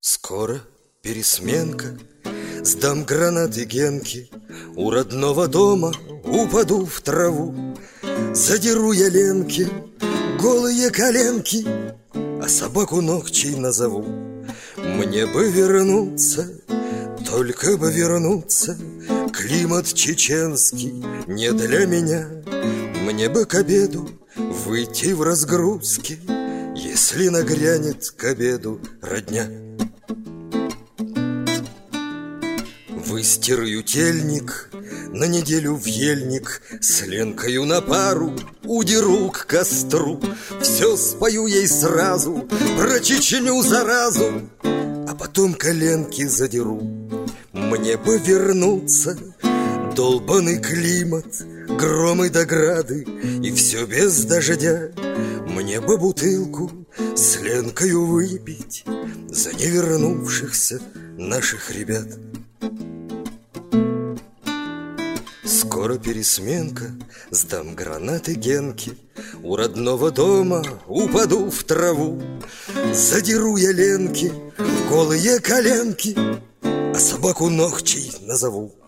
Скоро пересменка, сдам гранаты Генке, у родного дома упаду в траву. Задеру я Ленке голые коленки, а собаку ногчей назову. Мне бы вернуться, только бы вернуться, климат чеченский не для меня. Мне бы к обеду выйти в разгрузке, если нагрянет к обеду родня. Выстираю тельник, на неделю в ельник, с Ленкою на пару удеру к костру. Все спою ей сразу про Чечню заразу, а потом коленки задеру. Мне бы вернуться, долбаный климат, громы да грады, и все без дождя. Мне бы бутылку с Ленкою выпить за невернувшихся наших ребят. Скоро пересменка, сдам гранаты Генке, у родного дома упаду в траву. Задеру я Ленке голые коленки, а собаку ногчей назову.